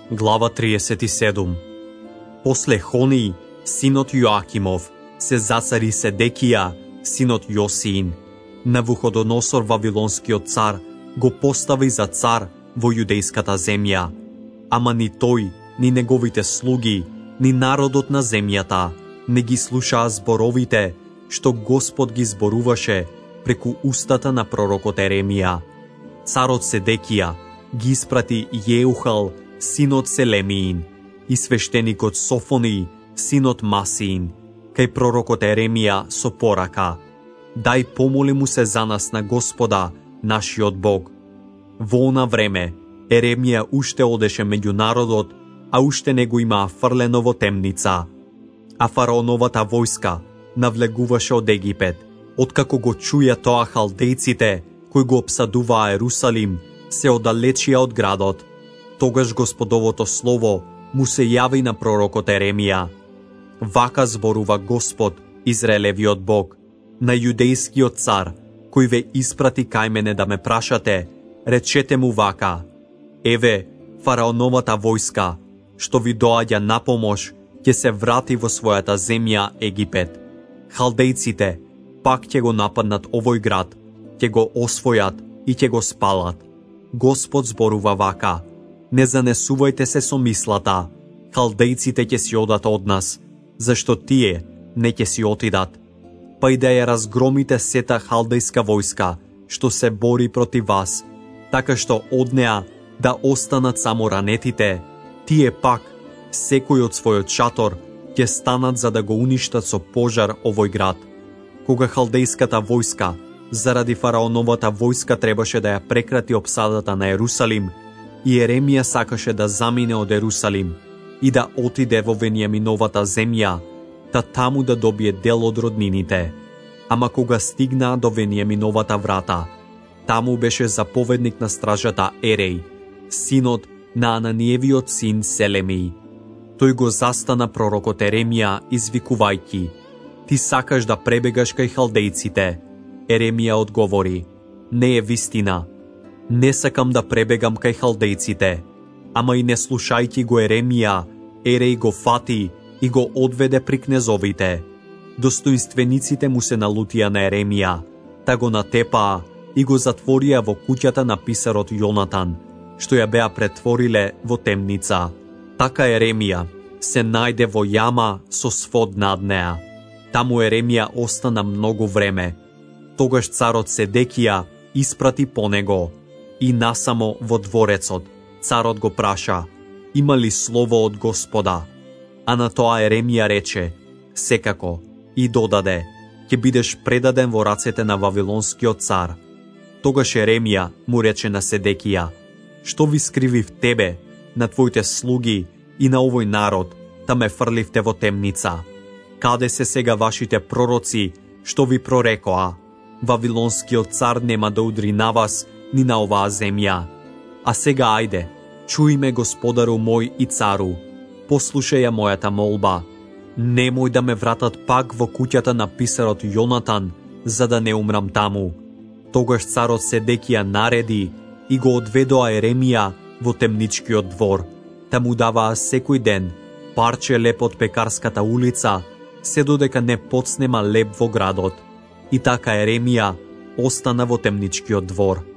Глава 37. После Хонии, синот Јоакимов, се зацари Седекија, синот Јосиин. Навуходоносор, вавилонскиот цар, го постави за цар во јудејската земја. Ама ни тој, ни неговите слуги, ни народот на земјата не ги слушаа зборовите што Господ ги зборуваше преку устата на пророкот Еремија. Царот Седекија ги испрати Јеухал, синот Селемиин, и свештеникот Софони, синот Масиин, кај пророкот Еремија со порака: дај помоли му се за нас на Господа, нашиот Бог. Во она време, Еремија уште одеше меѓу народот, а уште не го имаа фрлено во темница. А фараоновата војска навлегуваше од Египет. Откако го чуја тоа, халдејците, кои го обсадуваа Ерусалим, се оддалечија од градот. Тогаш Господовото слово му се јави на пророкот Еремија. Вака зборува Господ, Израелевиот Бог, на јудејскиот цар, кој ве испрати кај мене да ме прашате, речете му вака: еве, фараоновата војска, што ви доаѓа на помош, ќе се врати во својата земја Египет. Халдејците пак ќе го нападнат овој град, ќе го освојат и ќе го спалат. Господ зборува вака: не занесувајте се со мислата, халдејците ќе си одат од нас, зашто тие не ќе си отидат. Па и да ја разгромите сета халдејска војска, што се бори против вас, така што од неа да останат само ранетите, тие пак, секој од својот шатор, ќе станат за да го уништат со пожар овој град. Кога халдејската војска, заради фараоновата војска, требаше да ја прекрати опсадата на Ерусалим, и Еремија сакаше да замине од Ерусалим и да отиде во Венијаминовата земја, та таму да добие дел од роднините. Ама кога стигнаа до Венијаминовата врата, таму беше заповедник на стражата Ереј, синот на Ананиевиот син Селемиј. Тој го застана пророкот Еремија, извикувајќи: ти сакаш да пребегаш кај халдејците? Еремија одговори: не е вистина. Не сакам да пребегам кај халдејците. Ама и не слушајќи го Еремија, Ереј го фати и го одведе при кнезовите. Достоинствениците му се налутија на Еремија, та го натепаа и го затворија во куќата на писарот Јонатан, што ја беа претвориле во темница. Така Еремија се најде во јама со свод над неа. Таму Еремија остана многу време. Тогаш царот Седекија испрати по него и насамо во дворецот. Царот го праша: има ли слово од Господа? А на тоа Еремија рече: секако, и додаде: ќе бидеш предаден во рацете на вавилонскиот цар. Тогаш Еремија му рече на Седекија: што ви скривив тебе, на твоите слуги и на овој народ, та ме фрливте во темница? Каде се сега вашите пророци, што ви прорекоа: вавилонскиот цар нема да удри на вас ни на оваа земја? А сега ајде, чуј ме, господару мој и цару, послушај ја мојата молба. Немој да ме вратат пак во куќата на писарот Јонатан, за да не умрам таму. Тогаш царот Седекија нареди и го одведоа Еремија во темничкиот двор, та му даваа секој ден парче леп од пекарската улица, се додека не подснема леп во градот. И така Еремија остана во темничкиот двор.